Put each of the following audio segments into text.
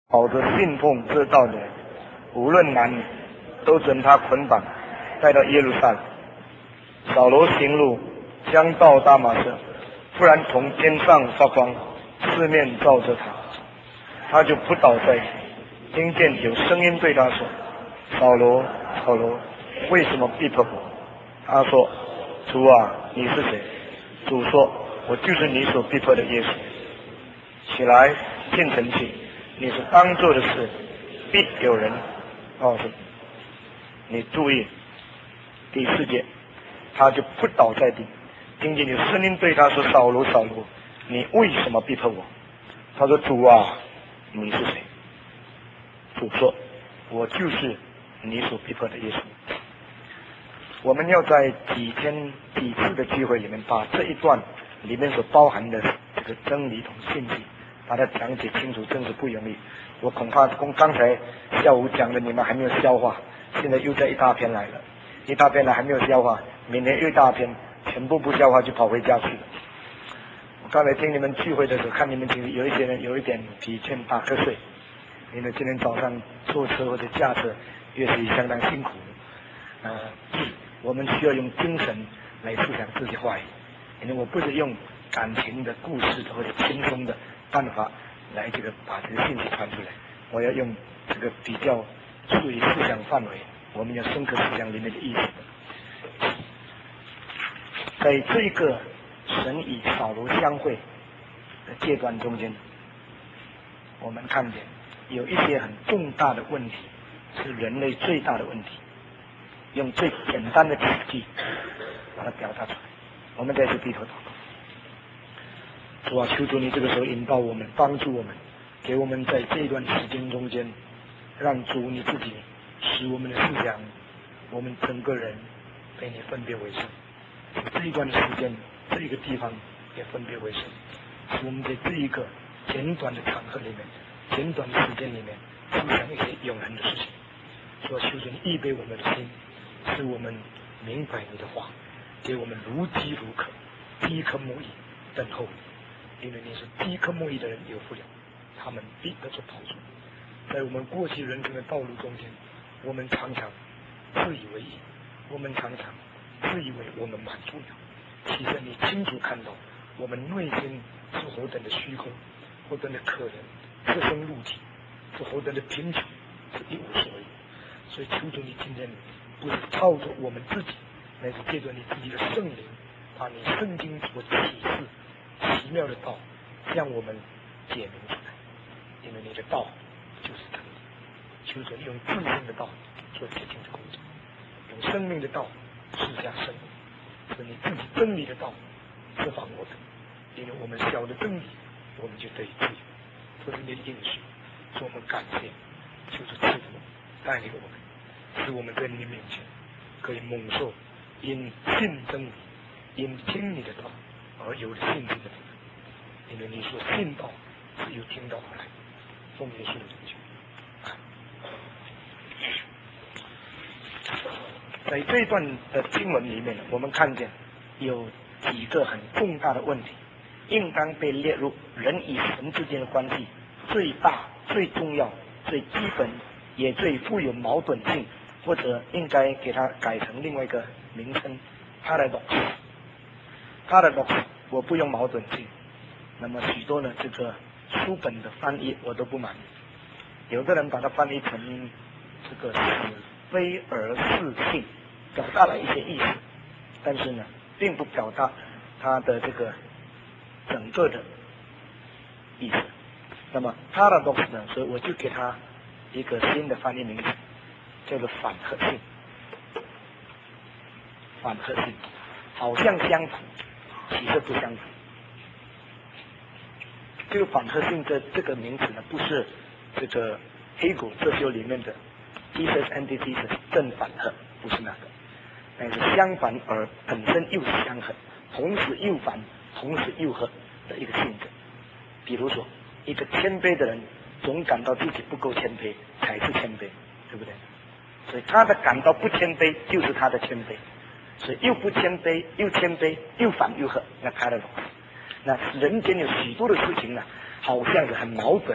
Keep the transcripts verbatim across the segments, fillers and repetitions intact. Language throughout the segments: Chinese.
保着信奉这道的，无论男女，都准他捆绑，带到耶路撒冷。扫罗行路，将到大马色，忽然从天上发光，四面照着他，他就扑倒在地，听见有声音对他说：“扫罗，扫罗，为什么逼迫我？”他说：“主啊，你是谁？”主说：“我就是你所逼迫的耶稣。起来，进城去。你是当做的事，必有人告诉你。”你注意，第四节，他就扑倒在地，听见有声音对他说：“扫罗，扫罗，你为什么逼迫我？”他说：“主啊，你是谁？”主说：“我就是你所逼迫的耶稣。”我们要在几天几次的聚会里面，把这一段里面所包含的这个真理同信息，把它讲解清楚，真是不容易。我恐怕从刚才下午讲的你们还没有消化，现在又在一大篇来了，一大篇来还没有消化，明天又一大篇，全部不消化就跑回家去了。我刚才听你们聚会的时候，看你们其实有一些人有一点疲倦打瞌睡，因为今天早上坐车或者驾车也是相当辛苦。呃，我们需要用精神来思想这些话语，因为我不是用感情的故事或者轻松的办法来这个把这个信息传出来，我要用这个比较处于思想范围，我们要深刻思想里面的意思。在这一个神与扫罗相会的阶段中间，我们看见有一些很重大的问题，是人类最大的问题，用最简单的词句把它表达出来。我们在此低头祷告，主啊，求主你这个时候引导我们，帮助我们，给我们在这一段时间中间，让主你自己使我们的思想，我们整个人被你分别为圣。这一段时间，这一个地方也分别为圣，使我们在这一个简短的场合里面，简短的时间里面，思想一些永恒的事情。主啊，求主你预备我们的心，使我们明白你的话，给我们如饥如渴，饥渴慕义等候你。因为你是饥渴慕义的人有福了，他们必得着帮助。在我们过去人生的道路中间，我们常常自以为意，我们常常自以为我们满足了，其实你清楚看到我们内心是何等的虚空，何等的可怜，赤身露体，是何等的贫穷，是一无所有。所以求主你今天不是靠着我们自己，乃是借着你自己的圣灵，把你圣经所启示奇妙的道向我们解明出来。因为你的道就是真理，求主用自性的道做洁净的工作，用生命的道赐下生命，使你自己真理的道释放我们。因为我们晓得真理，我们就得以自由。这是你的应许，所以我们感谢，求主赐福带领我们，使我们在你面前可以蒙受因信真理、因听你的道而有了信心的福。因为你说信道是由听道而来，奉耶稣的名求。在这一段的经文里面，我们看见有几个很重大的问题，应当被列入人与神之间的关系最大、最重要、最基本，也最富有矛盾性，或者应该给它改成另外一个名称 paradox。 paradox 我不用矛盾性，那么许多呢这个书本的翻译我都不满意，有的人把它翻译成这个是非而是性，表达了一些意思，但是呢并不表达它的这个整个的意思。那么 paradox 呢，所以我就给它一个新的翻译名字，叫做反合性。反合性好像相反，其实不相反。这个反合性的这个名词呢，不是这个黑狗哲学里面的 thesis antithesis 正反合，不是那个，但是相反而本身又是相合，同时又反，同时又合的一个性质。比如说，一个谦卑的人总感到自己不够谦卑才是谦卑，对不对？所以他的感到不谦卑就是他的谦卑，所以又不谦卑又谦卑又反又合，那paradox。那人间有许多的事情呢，好像是很矛盾，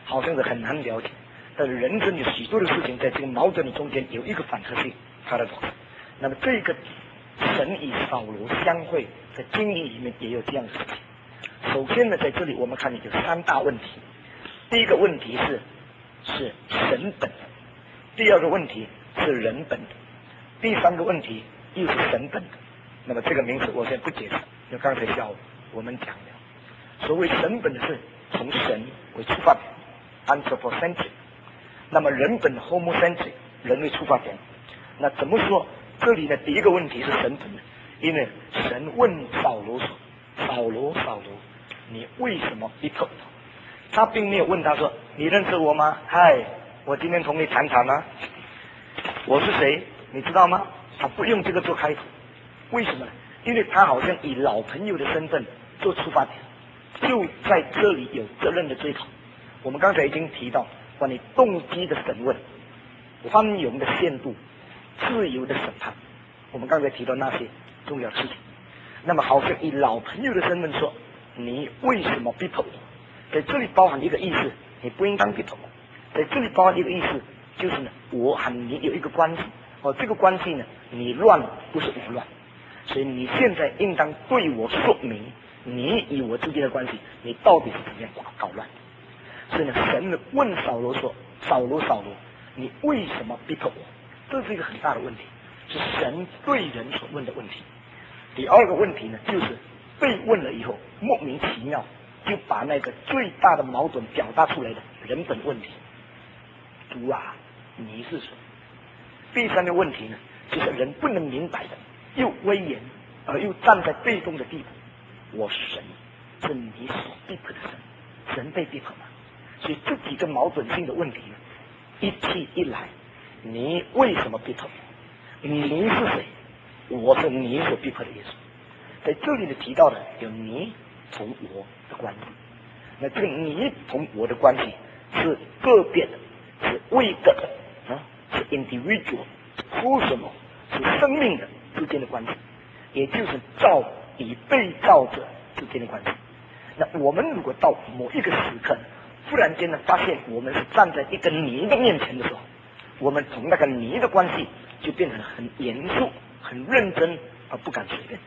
好像是很难了解。但是人生有许多的事情在这个矛盾的中间有一个反射性 paradox。那么这个神与扫罗相会，在经历里面也有这样的事情。首先呢，在这里我们看见有三大问题。第一个问题是是神本，第二个问题是人本的，第三个问题又是神本的。那么这个名词我先不解释，因为刚才下午我们讲了，所谓神本的是从神为出发点 anthropocentric， 那么人本 homocentric， 人为出发点。那怎么说？这里的第一个问题是神本的，因为神问扫罗说：“扫罗，扫罗，你为什么逼迫我？”他并没有问他说：“你认识我吗？嗨，我今天同你谈谈啊，我是谁？你知道吗？”他不用这个做开头，为什么呢？因为他好像以老朋友的身份做出发点，就在这里有责任的追讨。我们刚才已经提到关于动机的审问、宽容的限度、自由的审判，我们刚才提到那些重要的事情。那么好像以老朋友的身份说：“你为什么逼迫我？”在这里包含一个意思，你不应当逼迫我。在这里包含一个意思，就是呢，我和你有一个关系，哦，这个关系呢，你乱不是我乱，所以你现在应当对我说明，你与我之间的关系，你到底是怎么样搞乱？所以呢，神问扫罗说：“扫罗，扫罗，你为什么逼迫我？”这是一个很大的问题，是神对人所问的问题。第二个问题呢，就是被问了以后，莫名其妙就把那个最大的矛盾表达出来的人本问题。主啊，你是谁？第三个问题呢，就是人不能明白的，又威严而又站在被动的地步。我是神，是你所逼迫的神，神被逼迫吗？所以这几个矛盾性的问题呢，一起一来，你为什么逼迫我？你是谁？我是你所逼迫的耶稣。在这里呢提到的有你同我的关系，那这个你同我的关系是个别的，是为个的啊，是 individual， personal， 是生命的之间的关系，也就是造与被造者之间的关系。那我们如果到某一个时刻，忽然间呢发现我们是站在一个你的面前的时候，我们从那个你的关系就变成很严肃、很认真，而不敢随便。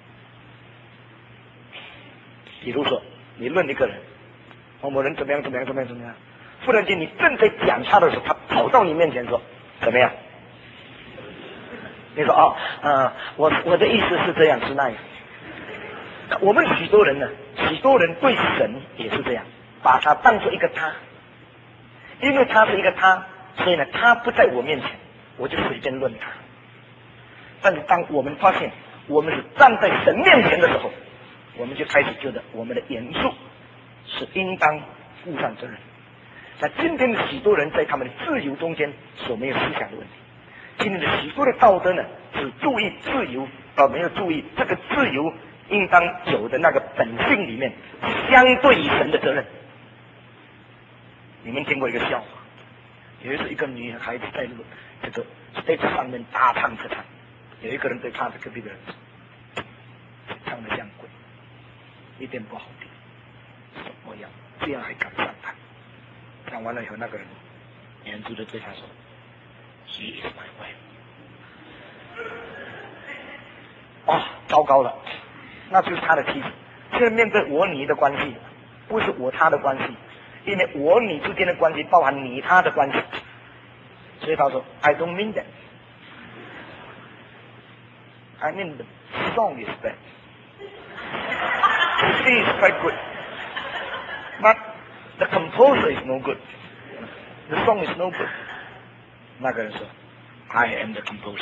比如说，你论一个人，某某人怎么样怎么样怎么样怎么样，忽然间你正在讲他的时候，他跑到你面前说怎么样？你说哦，呃，我我的意思是这样，是那样。我们许多人呢，许多人对神也是这样，把他当作一个他，因为他是一个他，所以呢，他不在我面前，我就随便论他。但是当我们发现我们是站在神面前的时候，我们就开始觉得我们的严肃是应当负上责任。那今天的许多人在他们的自由中间所没有思想的问题，今天的许多的道德呢，只注意自由，而没有注意这个自由应当有的那个本性里面相对于神的责任。你们听过一个笑话，有一次一个女孩子在这个 stage 上面大唱特唱，有一个人对她的隔壁的人唱得像鬼，一点不好听，什么样这样还敢上台？讲完了以后，那个人严肃的对他说 ：“She is my wife。”哇，糟糕了，那就是他的妻子。现在面对我你的关系，不是我他的关系，因为我你之间的关系包含你他的关系。所以他说 ：“I don't mean that. I mean the song is bad. She is quite good, but the composer is no good. The song is no good.” 那个人说 ：“I am the composer.”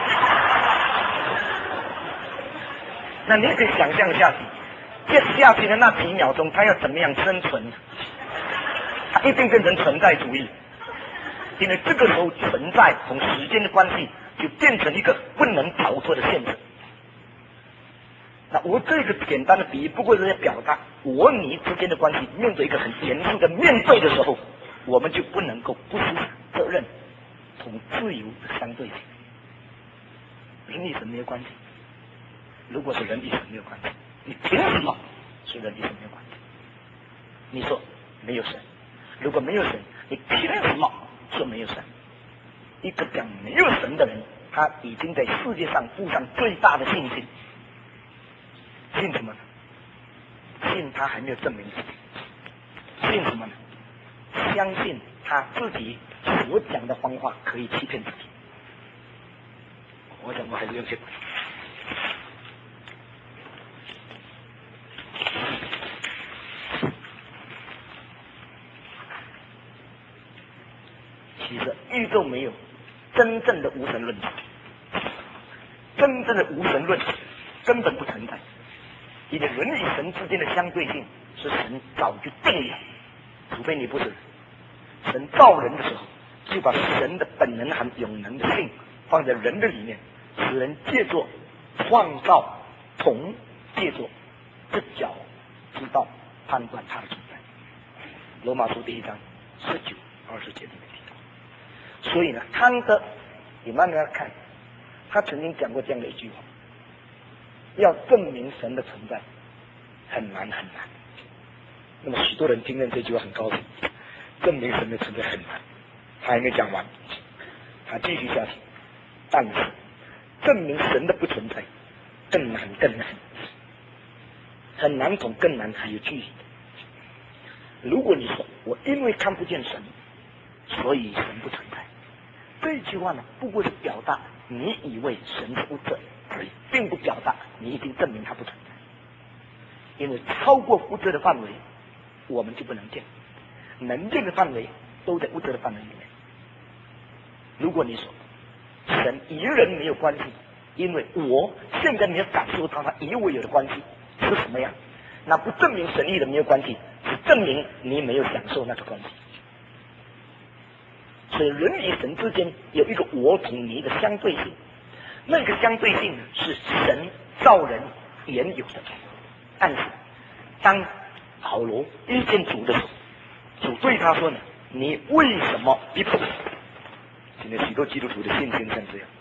那你可以想象下去，接下去的那几秒钟，他要怎么样生存？他一定变成存在主义，因为这个时候存在同时间的关系就变成一个不能逃脱的现实。那我这个简单的比喻，不过是在表达我你之间的关系面对一个很严肃的面对的时候，我们就不能够不负责任，同自由的相对性。人与神没有关系，如果是人与神没有关系，你凭什么说人与神没有关系？你说没有神， 如果没有神，你凭什么说没有神？一个讲没有神的人，他已经在世界上负上最大的信心。信什么呢？信他还没有证明自己。信什么呢？相信他自己所讲的谎话可以欺骗自己。我想我还是用这个。其实宇宙没有真正的无神论者，真正的无神论根本不存在，因为人与神之间的相对性是神早就定了，除非你不是。神造人的时候，就把神的本能和永能的性放在人的里面，使人借作创造同借作知觉知道判断他的存在。罗马书第一章十九二十节里面提到。所以呢，康德你慢慢看，他曾经讲过这样的一句话：要证明神的存在很难很难。那么许多人听见这句话很高兴，证明神的存在很难。他还没讲完，他继续下去。但是证明神的不存在更难更难，很难从更难还有距离。如果你说我因为看不见神，所以神不存在，这句话呢，不过是表达你以为神是物质而已，并不表达你已经证明它不存在。因为超过物质的范围，我们就不能见，能见的范围都在物质的范围里面。如果你说神与人没有关系，因为我现在没有感受到它与我有的关系是什么样，那不证明神与人没有关系，只证明你没有享受那个关系。所以人与神之间有一个我同你的相对性，那个相对性是神造人原有的。但是当保罗遇见主的时候，主对他说呢，你为什么逼迫我？现在许多基督徒的信心像这样。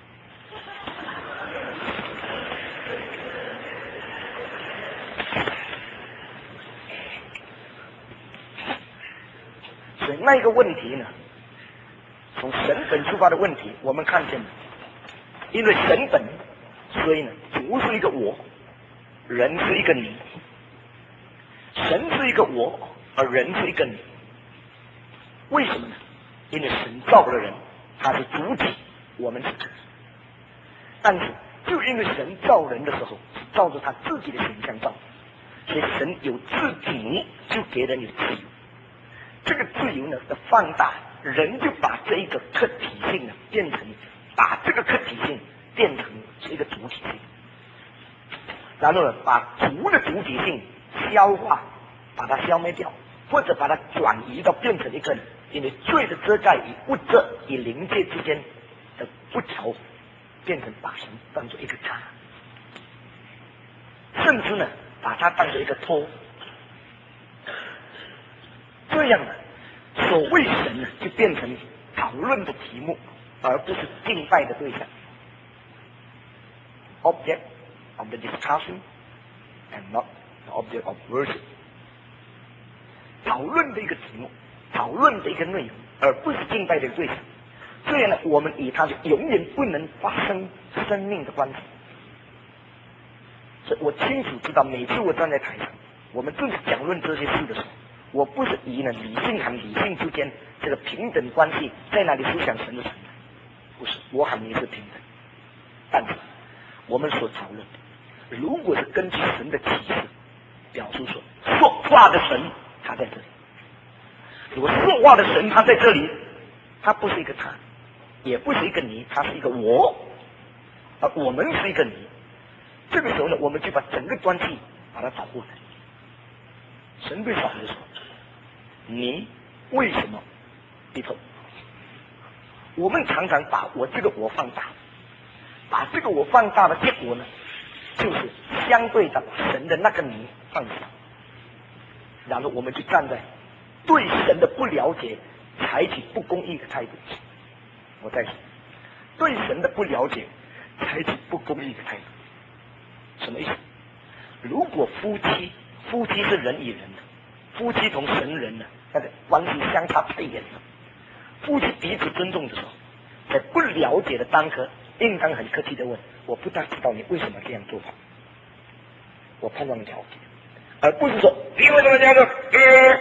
所以那一个问题呢，从神本出发的问题，我们看见了，因为神本，所以呢，主是一个我，人是一个你，神是一个我，而人是一个你。为什么呢？因为神造了人，他是主体，我们是主体。但是就因为神造人的时候是照着他自己的形象造，所以神有自己就给人有自由。这个自由呢的放大，人就把这一个客体性呢变成，把这个客体性变成是一个主体性，然后呢把主的主体性消化，把它消灭掉，或者把它转移到变成一个，因为罪的遮盖与物质与灵界之间的不调和，变成把神当作一个他，甚至呢把它当作一个托。这样呢，所谓神呢就变成讨论的题目，而不是敬拜的对象。Object of the discussion and not the object of worship。讨论的一个题目，讨论的一个内容，而不是敬拜的对象。这样呢，我们与他就永远不能发生生命的关系。所以我清楚知道，每次我站在台上，我们正是讲论这些事的时候，我不是以呢理性和理性之间这个平等关系在那里思想神的存在，不是，我和你是平等。但是我们所讨论的，如果是根据神的启示表述说说话的神他在这里，如果说话的神他在这里，他不是一个他，也不是一个你，他是一个我，而我们是一个你。这个时候呢，我们就把整个关系把它找过来。神对扫罗说：“你为什么低头？”我们常常把我这个我放大，把这个我放大的结果呢，就是相对的把神的那个你放小，然后我们就站在对神的不了解，采取不公义的态度。我再说，对神的不了解，采取不公义的态度，什么意思？如果夫妻，夫妻是人与人的，夫妻同神人呢那个关系相差太远了。夫妻彼此尊重的时候，在不了解的当刻，应当很客气的问：我不大知道你为什么这样做法，我盼望了解，而不是说你为什么这样做？呃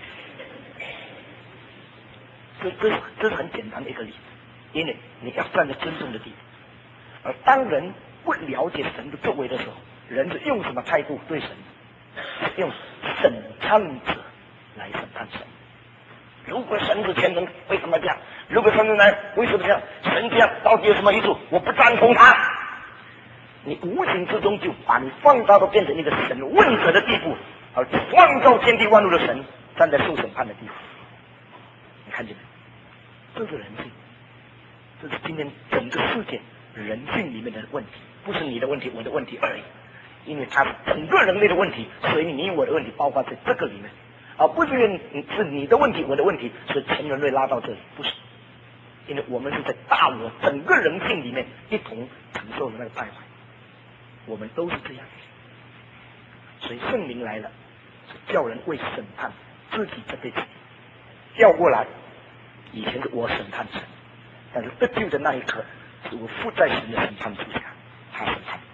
这这是这是很简单的一个例子，因为你要站在尊重的地步。而当人不了解神的作为的时候，人是用什么态度对神？用审判者来审判神。如果神是全能，为什么这样？如果神是来，为什么这样？神这样到底有什么意思？我不赞同他。你无形之中就把你放大到变成一个神问责的地步，而创造天地万物的神站在受审判的地步。你看见没？这是人性，这是今天整个世界人性里面的问题，不是你的问题，我的问题而已。因为它是整个人类的问题，所以你我的问题包括在这个里面，而不是你是你的问题，我的问题，所以全人类拉到这里，不是。因为我们是在大我整个人性里面一同承受的那个败坏，我们都是这样。所以圣灵来了，是叫人为审判自己这辈子。调过来，以前是我审判神，但是得救的那一刻，是我附在神的审判之下，他审判。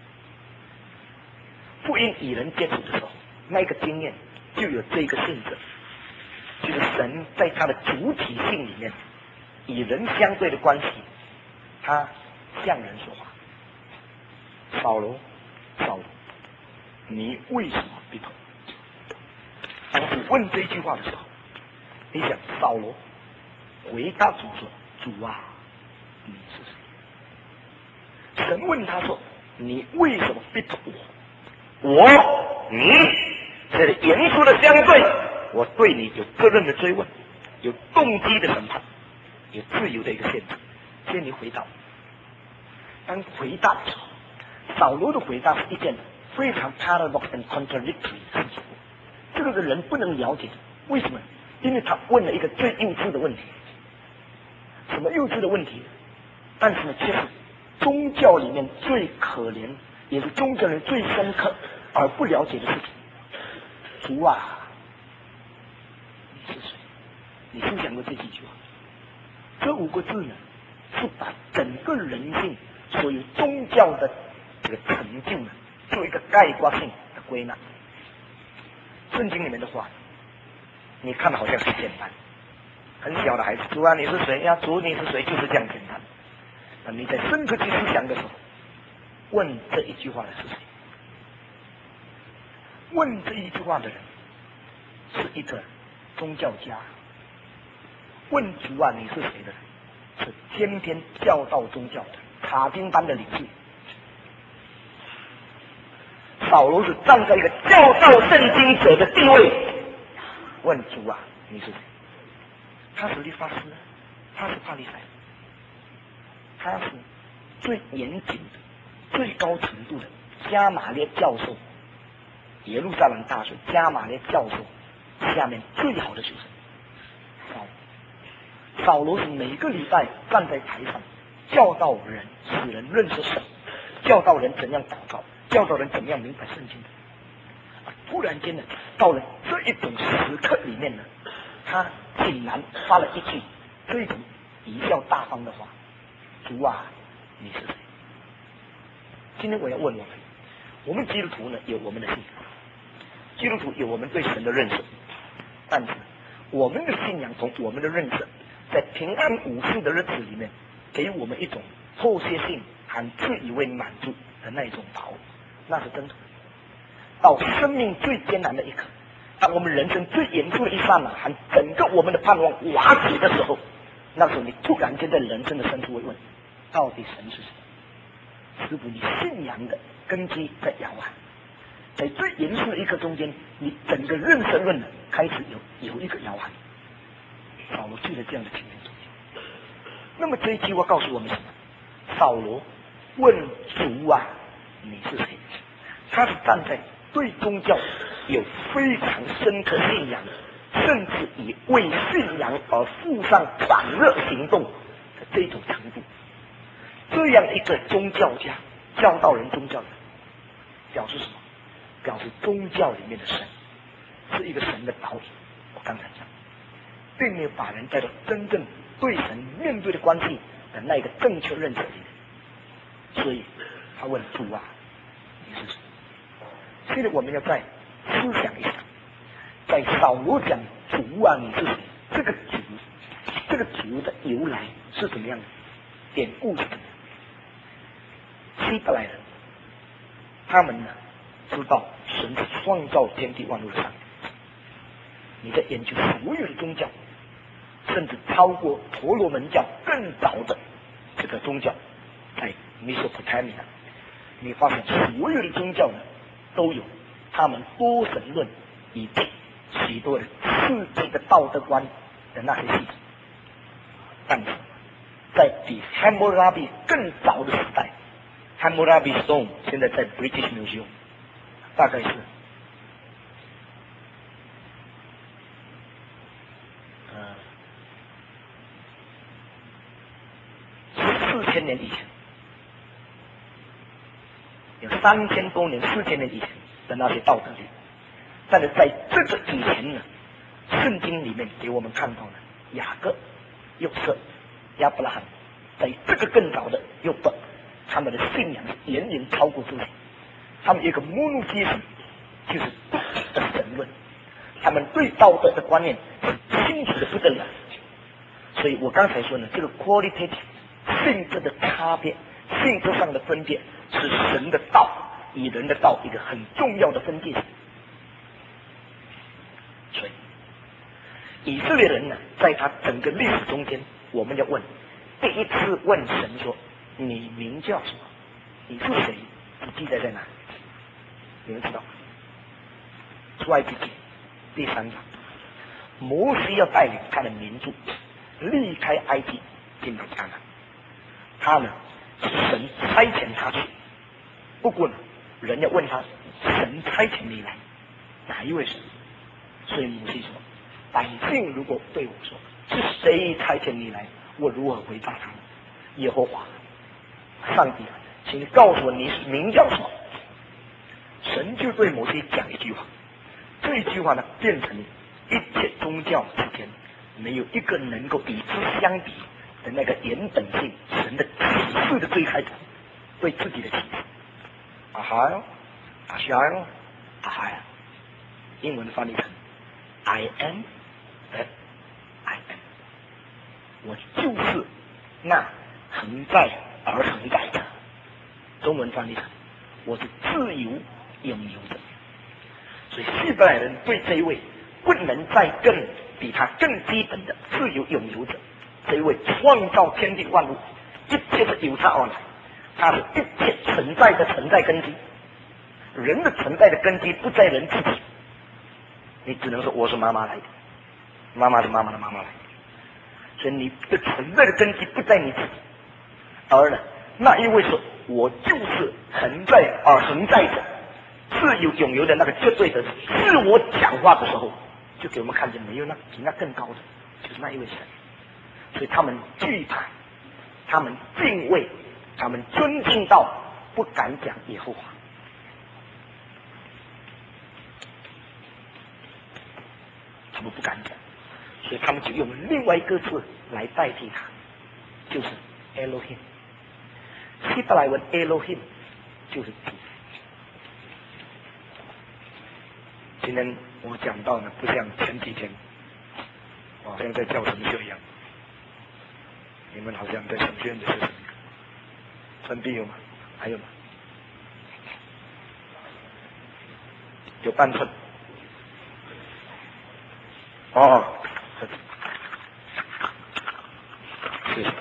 福音与人接触的时候，那个经验就有这个性质，就是神在他的主体性里面与人相对的关系，他向人说话。扫罗，扫罗，你为什么逼迫？当主问这句话的时候，你想扫罗回答主说：主啊，你是谁？神问他说：你为什么逼迫我？我你这是严肃的相对，我对你有责任的追问，有动机的审判，有自由的一个限制。所以你回答，当回答的时候，扫罗的回答是一件非常 paradox and contradictory 的事情。这个人不能了解，为什么？因为他问了一个最幼稚的问题。什么幼稚的问题？但是呢，却是宗教里面最可怜，也是宗教人最深刻而不了解的事情。主啊，你是谁？你是讲过这几句话？这五个字呢，是把整个人性所有宗教的这个成就呢，做一个概括性的归纳。圣经里面的话，你看的好像很简单，很小的孩子，主啊，你是谁呀？主你是谁？就是这样简单。那你在深刻去思想的时候，问这一句话的是谁？问这一句话的人是一个宗教家。问主啊，你是谁的人？是天天教导宗教的查经班的领袖。扫罗是站在一个教导圣经者的地位，问主啊，你是谁？他是律法师，他是法利赛，他是最严谨的、最高程度的加马列教授，耶路撒冷大学加马列教授下面最好的学生。扫扫罗是每个礼拜站在台上教导人，使人认识神，教导人怎样祷告，教导人怎么样明白圣经的。突然间呢，到了这一种时刻里面呢，他竟然发了一句这种贻笑大方的话：主啊，你是谁？今天我要问我们，我们基督徒呢有我们的信仰，基督徒有我们对神的认识，但是我们的信仰从我们的认识，在平安无事的日子里面，给我们一种迫切性和自以为满足的那一种把握，那是真的。到生命最艰难的一刻，当我们人生最严肃的一刹那，和整个我们的盼望瓦解的时候，那时候你突然间在人生的深处会问：到底神是谁？是否你信仰的根基在摇撼？在最严肃的一刻中间，你整个认神论呢开始有有一个摇撼。扫罗就在这样的情形中间。那么这一句话告诉我们什么？扫罗问主啊，你是谁？他是站在对宗教有非常深刻信仰，甚至以为信仰而付上反热行动的这种程度。这样一个宗教家教导人宗教的，表示什么？表示宗教里面的神是一个神的导引。我刚才讲。 并没有把人带到真正对神面对的关系的那一个正确认识里面。所以他问主啊，你是谁？现在我们要再思想一下，在扫罗讲主啊你是谁，这个主这个主的由来是怎么样的，典故是怎么样。希伯来人他们呢知道神是创造天地万物的上帝。你在研究所有的宗教，甚至超过婆罗门教更早的这个宗教，在美索不达米亚，你发现所有的宗教呢都有他们多神论以及许多的世界的道德观的那些系统。但是在比 Hammurabi 更早的时代， Hammurabi Stone 现在在 British Museum， 大概是呃四千年以前，有三千多年、四千年以前的那些道德理。但是在这个以前呢，圣经里面给我们看到了雅各、约瑟、亚伯拉罕，在这个更早的约伯，他们的信仰是远远超过这些。他们有一个 monotheism， 就是的神论，他们对道德的观念是清楚的不得了。所以我刚才说呢，这个 qualitative 性质的差别、性质上的分别，是神的道与人的道一个很重要的分界线。所以以色列人呢，在他整个历史中间，我们要问，第一次问神说：“你名叫什么？你是谁？你记载在哪里？”你们知道吗？出埃及记第三章，摩西要带领他的民族离开埃及，进到迦南。他呢，是神差遣他去。不过呢，人要问他，神差遣你来，哪一位神？所以摩西说，百姓如果对我说，是谁差遣你来，我如何回答他们？耶和华，上帝啊，请你告诉我你名叫什么。神就对摩西讲一句话，这一句话呢，变成一切宗教之间没有一个能够与之相比的那个原本性，神的启示的最开始，对自己的启示。啊哈哟，啊西哟，啊哈呀，英文翻译成 I am that I am， 我就是那恒在而恒在的。中文翻译成我是自由拥有者。所以希伯来人对这一位不能再更比他更基本的自由拥有者，这一位创造天地万物，一切是由他而来，他是一切存在的存在根基。人的存在的根基不在人自己，你只能说我是妈妈来的，妈妈是妈妈的妈妈来的，所以你的存在的根基不在你自己，而呢，那一位说我就是恒在而恒在者，自由拥有的那个绝对的自我讲话的时候，就给我们看见没有那比那更高的，就是那一位神。所以他们惧怕，他们敬畏，他们尊敬到不敢讲耶和华。他们不敢讲，所以他们就用另外一个字来代替他，就是 Elohim。希伯来文 Elohim 就是主。今天我讲到呢，不像前几天，我好像在教神学一样，你们好像在神学院的学生，真必有吗？还有吗？有半寸。哦，谢谢。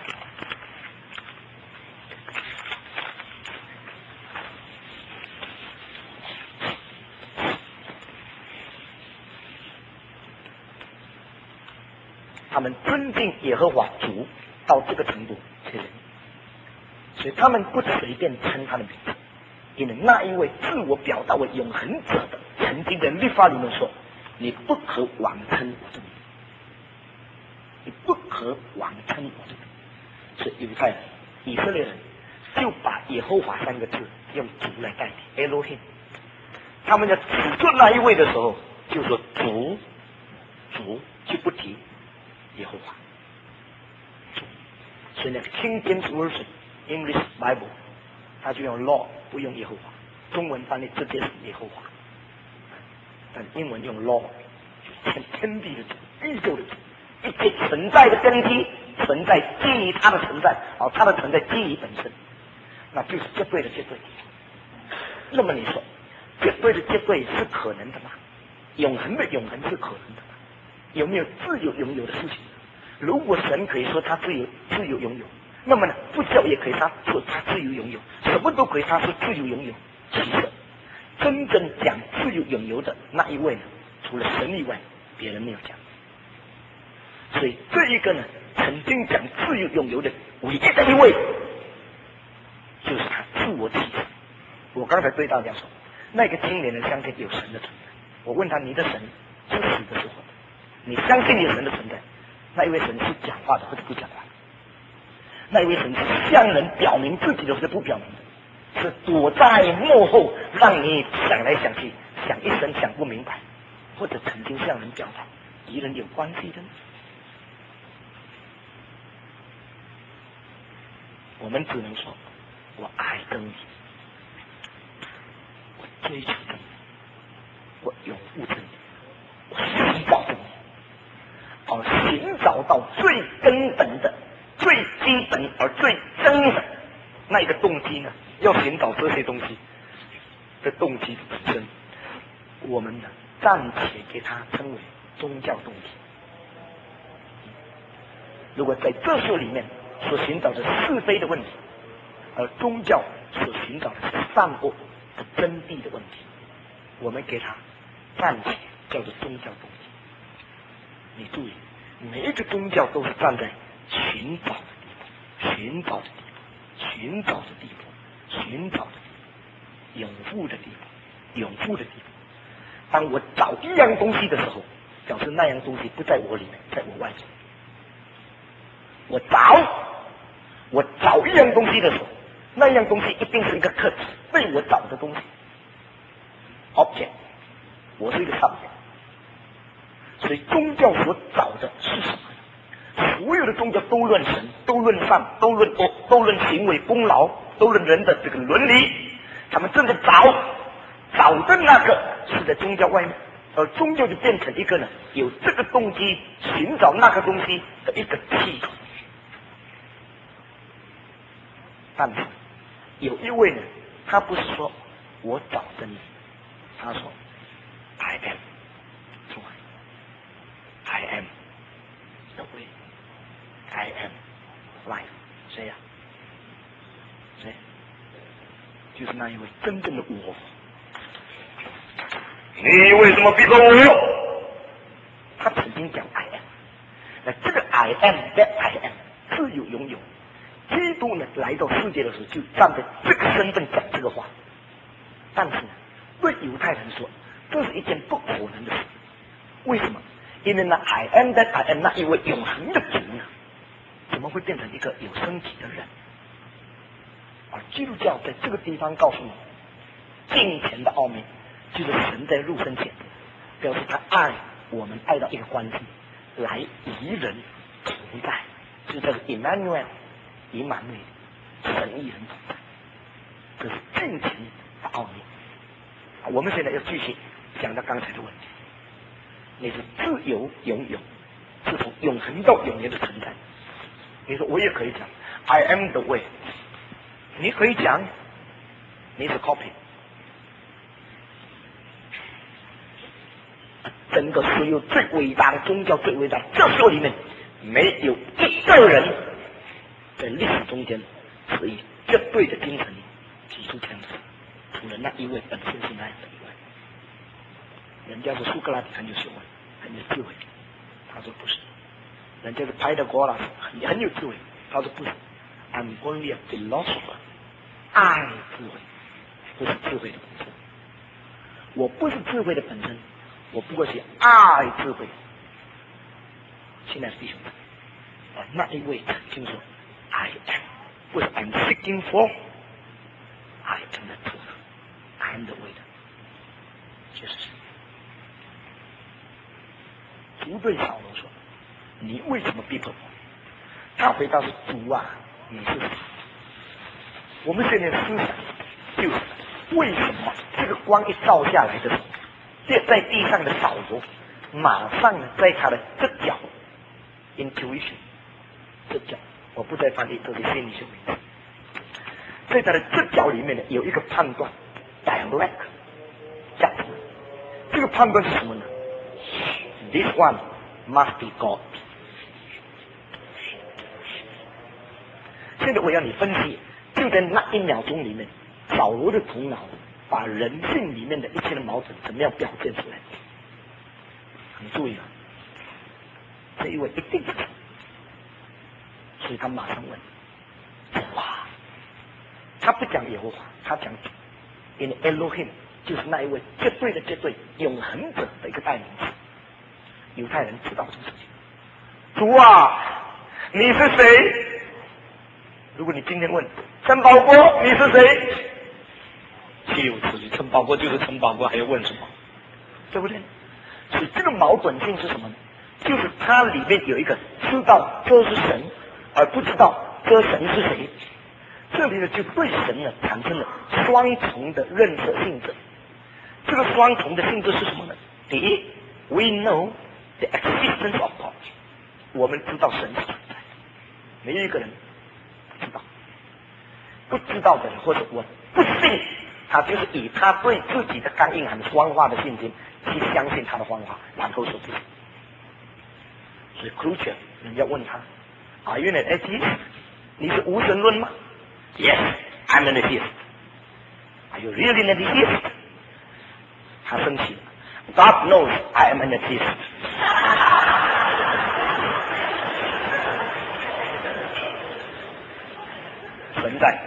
他们尊敬耶和华主到这个程度，谢谢。所以他们不随便称他的名字，因为那一位自我表达为永恒者的，曾经在律法里面说，你不可妄称我的名，你不可妄称我的名。所以犹太人、以色列人就把耶和华三个字用主来代替 Elohim。他们在指出那一位的时候，就说主主就不提耶和华。所以呢 ，King James Version English Bible， 他就用 Lord 不用耶和华，中文翻译直接是耶和华，但英文用 Lord， 天天地的主，宇宙的主，一切存在的根基，存在基于它的存在，而它的存在基于本身，那就是绝对的绝对。那么你说，绝对的绝对是可能的吗？永恒的永恒是可能的吗？有没有自由拥有的事情？如果神可以说他自由自由拥有，那么呢，不教也可以他说他自由拥有，什么都可以他说自由拥有。其实，真正讲自由拥有的那一位呢，除了神以外，别人没有讲。所以这一个呢，曾经讲自由拥有的唯一的一位，就是他自我体现。我刚才对大家说，那个青年人相信有神的存在。我问他，你的神是死的时候，你相信有神的存在？那一位神是讲话的或者不讲话的？那一位神是向人表明自己的或者不表明的？是躲在幕后，让你想来想去，想一生想不明白，或者曾经向人表达与人有关系的呢？我们只能说，我爱真理，我追求真理，我拥护真理，我寻找真理。而寻找到最根本的、最基本而最真的那一个动机呢？要寻找这些东西的动机本身，我们呢暂且给它称为宗教动机。如果在这书里面所寻找的是非的问题，而宗教所寻找的是善恶的真谛的问题，我们给它暂且叫做宗教动机。你注意，每一个宗教都是站在寻找的地步，寻找的地步，寻找的地步，寻找的地步，拥护的地步，拥护的地步。当我找一样东西的时候，表示那样东西不在我里面，在我外面。我找，我找一样东西的时候，那样东西一定是一个客体，被我找的东西 ，object， 我是一个 subject。所以宗教所找的是什么呢？所有的宗教都论神，都论善，都论恶，都论行为功劳，都论人的这个伦理。他们正在找，找的那个是在宗教外面，而宗教就变成一个呢，有这个动机寻找那个东西的一个系统。但是有一位呢，他不是说我找真理，他说 I am。I am the way. I am life. 谁呀、啊？谁？就是那一位真正的我。你为什么逼迫我？他曾经讲 I am。那这个 I am that I am 自有拥有。基督呢来到世界的时候，就站在这个身份讲这个话。但是呢，对犹太人说，这是一件不可能的事。为什么？因为呢 I am that I am 那一位永恒的主呢，怎么会变成一个有身体的人？而基督教在这个地方告诉你，敬虔的奥秘就是神在入身前，表示他爱我们爱到一个关系，来与人同在，就叫做 Emmanuel， 以满内神与人同在，这是敬虔的奥秘。我们现在要继续讲到刚才的问题。你是自由拥有，是从永恒到永远的存在。你说我也可以讲 I am the way， 你可以讲你是 copy。整个所有最伟大的宗教，最伟大的教授里面，没有一个人在历史中间是以绝对的精神提出这样的，除了那一位本身是那样的一位。人家是苏格拉底很有学问，很有智慧，他说不是。人家是派德哥拉斯很很有智慧，他说不是。I'm only a philosopher， 爱智慧，不是智慧的本身。我不是智慧的本身，我不过是爱智慧。亲爱的弟兄们，而那一位曾经说 I am， 不是 I'm seeking for，I am the truth，I am the way， 就是神。主对扫罗说你为什么逼迫我？他回答是主啊，你是谁？我们现在思想就是为什么这个光一照下来的时候，跌在地上的扫罗，马上呢在他的这脚 intuition 这脚，我不再翻译这些心理学名词，在他的这脚里面呢有一个判断 direct 价值，这个判断是什么呢？ This one must be God。 现在我要你分析，就在那一秒钟里面，扫罗的头脑把人性里面的一切的矛盾怎么样表现出来？你注意啊，这一位一定是神，所以他马上问：哇！他不讲耶和华，他讲 in Elohim， 就是那一位绝对的绝对永恒者的一个代名词。犹太人知道这个事情。主啊，你是谁？如果你今天问陈宝国你是谁？岂有此理！陈宝国就是陈宝国，还要问什么？对不对？所以这个矛盾性是什么呢？就是它里面有一个知道这是神，而不知道这神是谁。这里呢就对神呢产生了双重的认识性质。这个双重的性质是什么呢？第一 ，we know the existence of God， 我们知道神是存在的，没有一个人不知道。不知道的人或者我不信，他就是以他对自己的刚硬很双化的信心去相信他的谎话，然后说不信。所以 crucial， 人家问他 ，Are you an atheist？ 你是无神论吗 ？Yes, I'm an atheist. Are you really an atheist？ 他生气了 ，God knows I am an atheist。存在，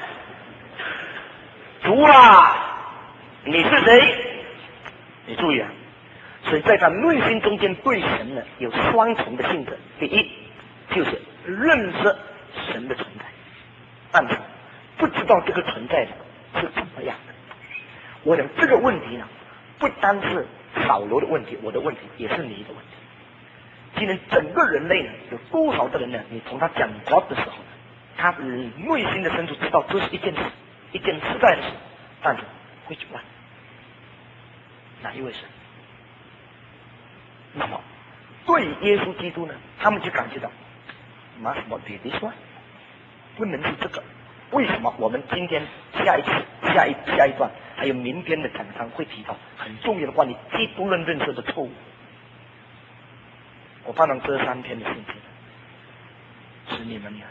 主啊，你是谁？你注意啊，所以在他内心中间对神呢有双重的性质。第一，就是认识神的存在，但是不知道这个存在的是怎么样的。我想这个问题呢，不单是扫罗的问题，我的问题也是你的问题。今天整个人类呢，有多少的人呢？你从他讲话的时候呢？他内心的深处知道这是一件事，一件实在的事，但是会去问哪一位神？那么对于耶稣基督呢，他们就感觉到 must not be this one， 不能是这个。为什么我们今天下一次、下一下一段，还有明天的讲堂会提到很重要的关于基督论认识的错误？我盼望这三天的信息使你们呢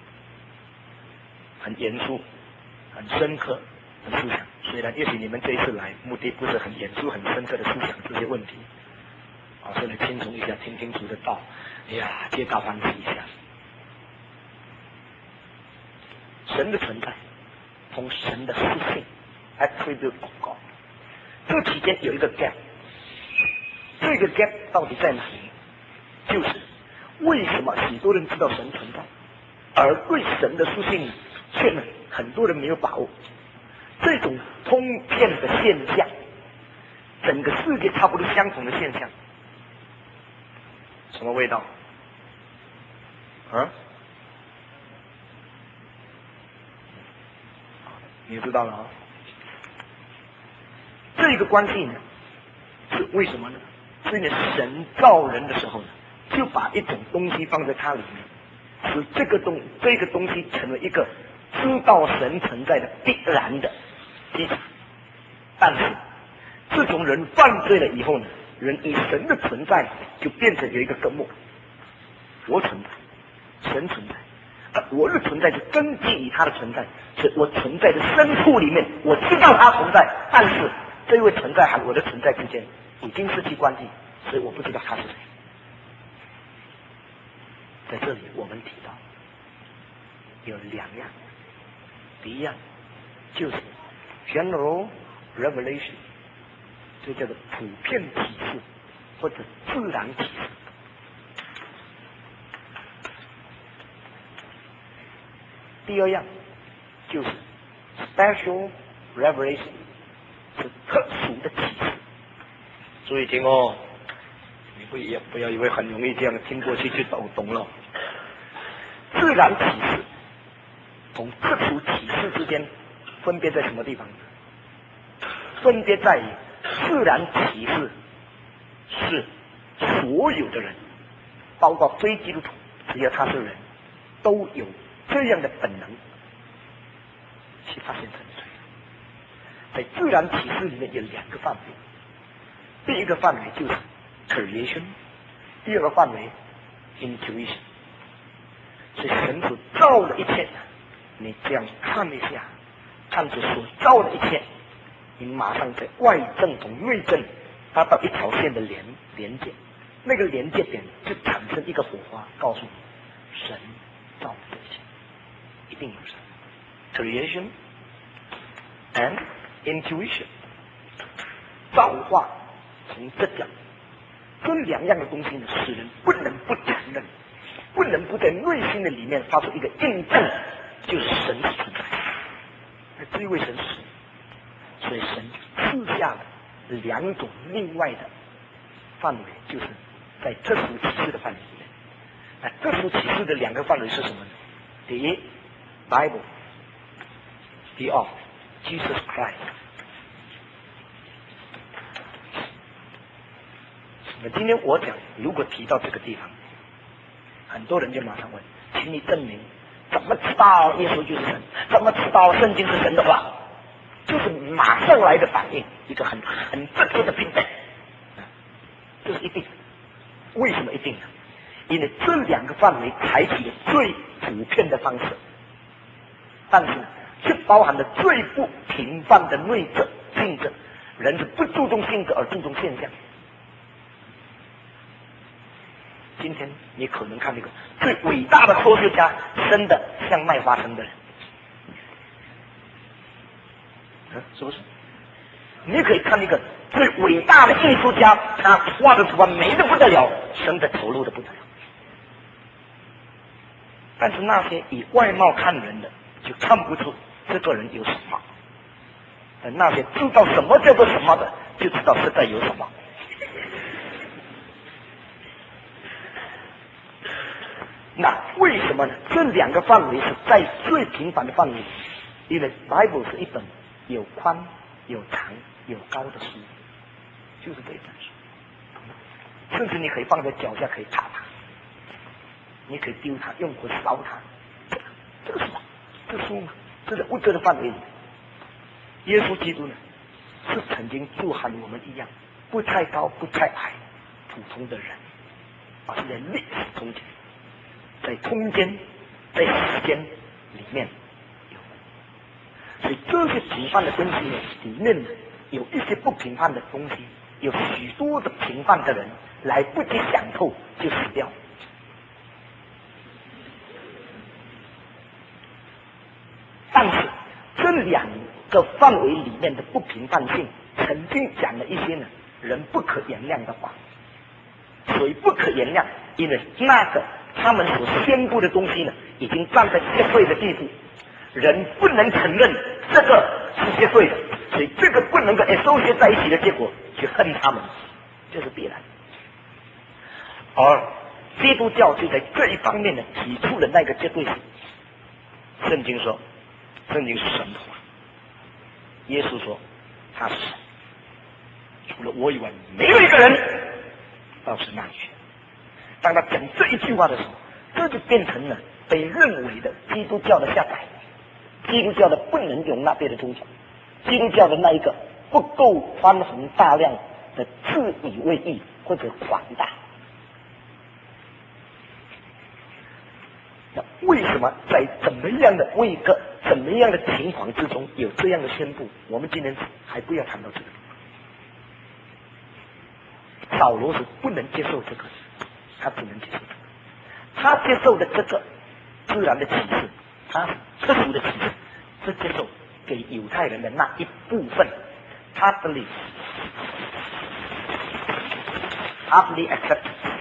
很严肃、很深刻的思想。虽然也许你们这一次来目的不是很严肃、很深刻的思想这些问题，啊，所以你轻松一下，听清楚的道，哎呀，皆大欢喜一下。神的存在同神的属性 attribute of God， 这期间有一个 gap， 这个 gap 到底在哪里？就是为什么许多人知道神存在，而对神的属性却呢很多人没有把握？这种通片的现象，整个世界差不多相同的现象，什么味道？啊？你知道了啊？这个关系呢，是为什么呢？所以呢，神造人的时候呢，就把一种东西放在它里面，使这个东这个东西成为一个知道神存在的必然的基础。但是，自从人犯罪了以后呢，人以神的存在就变成有一个根目，我存在，神存在。我的存在是根基于他的存在，是我存在的深处里面，我知道他存在，但是这位存在和我的存在之间已经失去关系，所以我不知道他是谁。在这里我们提到有两样，第一样就是 general revelation， 这叫做普遍启示或者自然启示。第二样就是 special revelation， 是特殊的启示。注意听哦，你不也不要以为很容易这样听过去就懂懂了。自然启示同特殊启示之间分别在什么地方？分别在于自然启示是所有的人，包括非基督徒，只要他是人，都有这样的本能去发现神的存在。在自然启示里面有两个范围，第一个范围就是 creation， 第二个范围 intuition。所以神所造的一切，你这样看一下，看着所造的一切，你马上在外证同内证达到一条线的连连接，那个连接点就产生一个火花，告诉你神造的这一切一定有神。Creation and intuition， 造化从这讲，这两样的东西呢，使人不能不承认，不能不在内心的里面发出一个印证，就是神的存在。那这一位神是谁？所以神赐下了两种另外的范围，就是在特殊启示的范围里面。那特殊启示的两个范围是什么呢？第一 ，Bible； 第二 ，Jesus Christ。那今天我讲，如果提到这个地方，很多人就马上问：请你证明，怎么知道耶稣就是神？怎么知道圣经是神的话？就是马上来的反应，一个很很直接的评判，这是一定。为什么一定呢？因为这两个范围采取的最普遍的方式，但是却包含了最不平凡的内质性质。人是不注重性质而注重现象。今天你可能看那个最伟大的科学家生的像卖花生的人，啊，是不是？你可以看那个最伟大的艺术家，他画的图案美得不得了，生的丑陋的不得了。但是那些以外貌看人的，就看不出这个人有什么；但那些知道什么叫做什么的，就知道实在有什么。那为什么呢？这两个范围是在最平凡的范围，因为 Bible 是一本有宽、有长、有高的书，就是这一本书。甚至你可以放在脚下，可以踏它，你可以丢它，用火烧它。这个什么？这书嘛，这是物质的范围里。耶稣基督呢，是曾经就和我们一样，不太高、不太矮，普通的人，而是在历史中间。在空间，在时间里面有，所以这些平凡的东西呢，里面呢有一些不平凡的东西，有许多的平凡的人来不及想透就死掉。但是这两个范围里面的不平凡性，曾经讲了一些呢人不可原谅的话。所以不可原谅，因为那个他们所宣布的东西呢，已经站在邪祟的地步，人不能承认这个是邪祟的，所以这个不能够 associate 在一起的结果，去恨他们，这是必然。而基督教就在这一方面呢，提出了那个绝对性。圣经说，圣经是神的话，耶稣说他是神，除了我以外，没有一个人到神那里去。当他讲这一句话的时候，这就变成了被认为的基督教的下载，基督教的不能容纳别的宗教，基督教的那一个不够宽宏大量的自以为意或者广大。那为什么在怎么样的为一个怎么样的情况之中有这样的宣布？我们今天还不要谈到这个。扫罗是不能接受这个，他不能接受这个，他接受的这个自然的启示，他特殊的启示，是接受给犹太人的那一部分，他的理 hardly accept。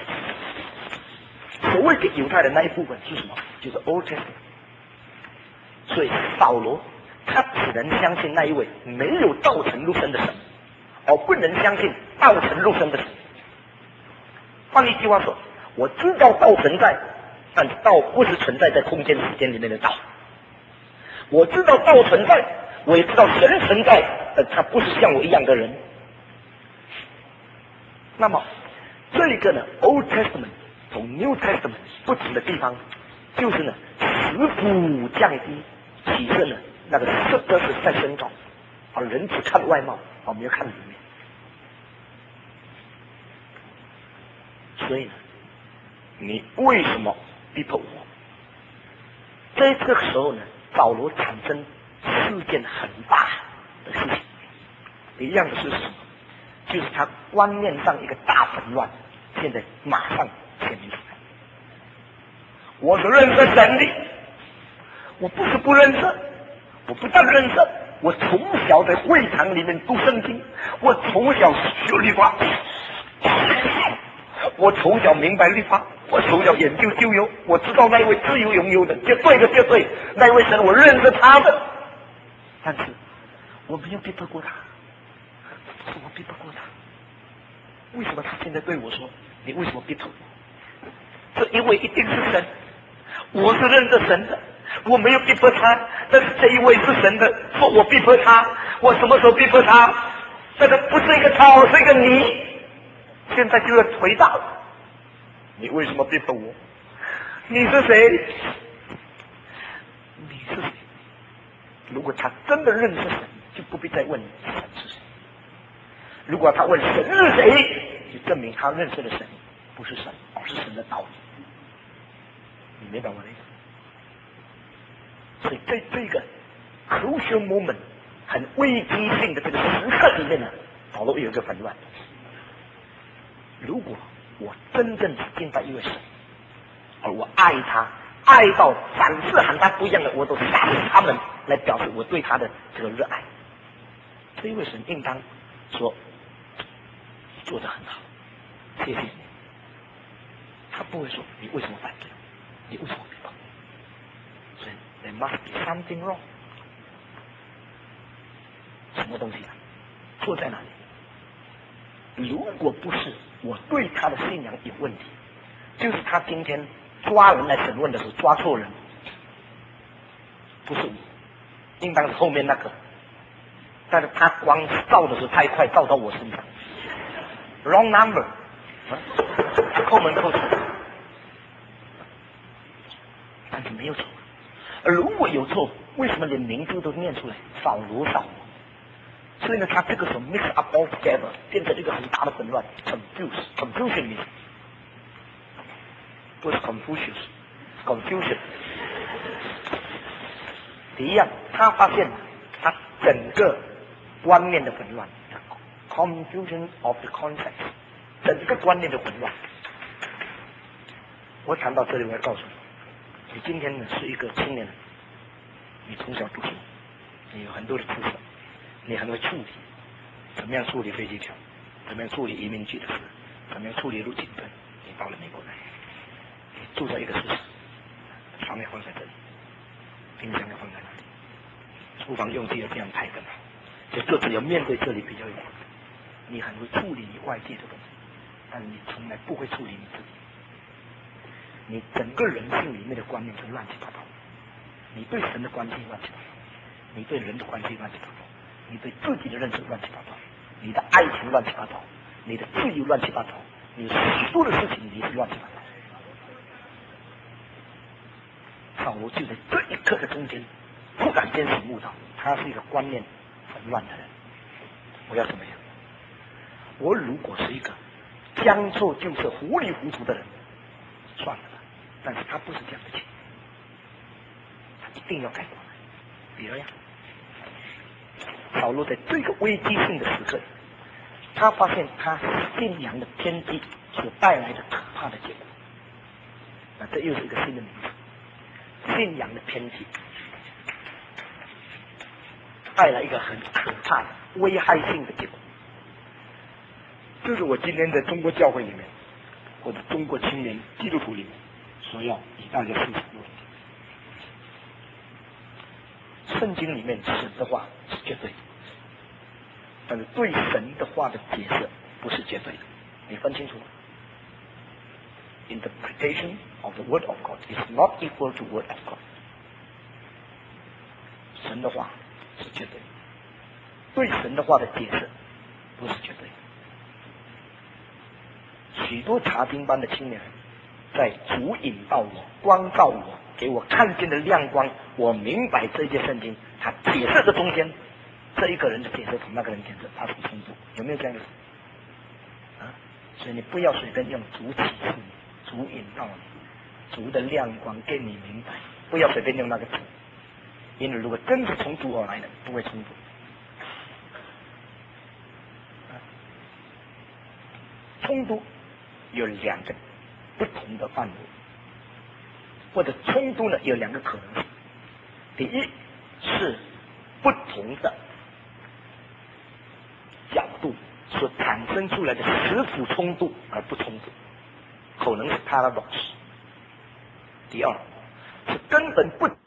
所谓给犹太人那一部分是什么？就是 Old Testament。所以扫罗他只能相信那一位没有道成肉身的神，而不能相信道成肉身的神。 换一句话说，我知道道存在，但道不是存在在空间时间里面的道。我知道道存在，我也知道神存在，但他不是像我一样的人。那么这一个呢 ，Old Testament 从 New Testament 不同的地方，就是呢，十幅降低，其实呢，那个实则是在升高，而人只看外貌，而没有看里面。所以呢，你为什么逼迫我？在这个时候呢，保罗产生事件很大的事情，一样的是什么？就是他观念上一个大混乱，现在马上显明出来。我是认识神的，我不是不认识，我不但认识，我从小在会堂里面读圣经，我从小学律法，我从小明白律法，我从小研究旧约，我知道那一位自由拥有的，绝对的绝对，那一位神我认识他的，但是我没有逼迫过他，不是我逼迫过他，为什么他现在对我说，你为什么逼迫我？这一位一定是神，我是认识神的，我没有逼迫他，但是这一位是神的，说我逼迫他，我什么时候逼迫他？这个不是一个他，是一个你，现在就要回答了，你为什么逼迫我？你是谁？你是谁？如果他真的认识神，就不必再问神是谁。如果他问神是谁，就证明他认识的神不是神，而是神的道理。你明白我的意思？所以在这个 crucial moment 很危机性的这个时刻里面呢，保罗有一个混乱。如果我真正只敬拜一位神，而我爱他，爱到凡是和他不一样的，我都杀死他们，来表示我对他的这个热爱。这一位神应当说做得很好，谢谢你。他不会说你为什么反对，你为什么逼迫？所以 there must be something wrong。什么东西啊？错在哪里？如果不是我对他的信仰有问题，就是他今天抓人来审问的时候抓错人，不是我，应当是后面那个。但是他光照的时候太快，照到我身上 ，wrong number， 他抠门抠出，但是没有错。而如果有错，为什么连名字都念出来？扫罗，扫罗。所以呢，他这个时候 mix up all together， 变成一个很大的混乱 ，confuse confusion 意思，不是 confusion confusion。一样，他发现他整个观念的混乱 ，confusion of the concept， 整个观念的混乱。我谈到这里，我要告诉你，你今天呢是一个青年人，你从小读书，你有很多的知识。你很会处理，怎么样处理飞机场，怎么样处理移民局的事，怎么样处理入境队。你到了美国来，你住在一个宿舍，床要放在这里，冰箱要放在那里，厨房用具要这样排更好，就这只要面对这里比较有。你很会处理你外界的东西，但你从来不会处理你自己。你整个人性里面的观念是乱七八糟，你对神的关系乱七八糟，你对人的关系乱七八糟。你对自己的认识乱七八糟，你的爱情乱七八糟，你的自由乱七八糟，你许多的事情你是乱七八糟。扫罗就在这一刻的中间，突然间醒悟到，他是一个观念很乱的人。我要怎么样？我如果是一个将错就错、糊里糊涂的人，算了吧。但是他不是这样的情况，他一定要改过来。比如呀。扫罗在这个危机性的时刻，他发现他信仰的偏激所带来的可怕的结果。那这又是一个新的名字，信仰的偏激带来一个很可怕的危害性的结果。这是我今天在中国教会里面，或者中国青年基督徒里面所要以大家思想的问题。圣经里面神的话是绝对的，但是对神的话的解释不是绝对的，你分清楚吗？ interpretation of the Word of God is not equal to Word of God. 神的话是绝对的，对神的话的解释不是绝对的。许多查经班的青年人在主引导我、光照我、给我看见的亮光，我明白这些圣经，他解释的中间，这一个人的解释同那个人解释他是冲突，有没有这样的事？啊，所以你不要随便用主启示你、主引导你、主的亮光给你明白，不要随便用那个词，因为如果真是从主而来的，不会冲突。啊，冲突有两个不同的范围，或者冲突呢有两个可能性。第一是不同的角度所产生出来的实质冲突而不冲突，可能是 paradox。第二是根本不